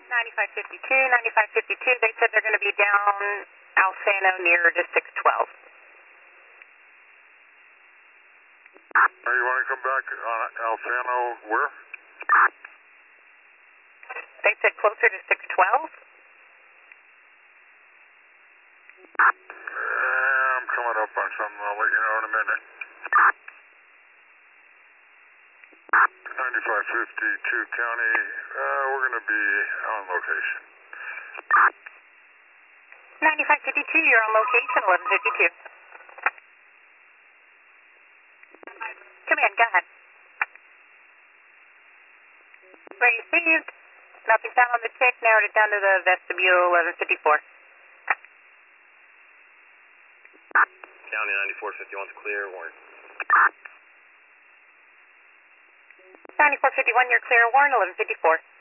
9552, they said they're going to be down Alsano near to 612. You want to come back on Alsano where? They said closer to 612? I'm coming up on something. I'll let you know in a minute. 9552 County, we're going to be on location. 9552, you're on location, 1152. Come in, go ahead. Received. Nothing found on the tick, narrowed it down to the vestibule, 1154. County 9451's clear, warrant. 9451, you're clear, warrant, 1154.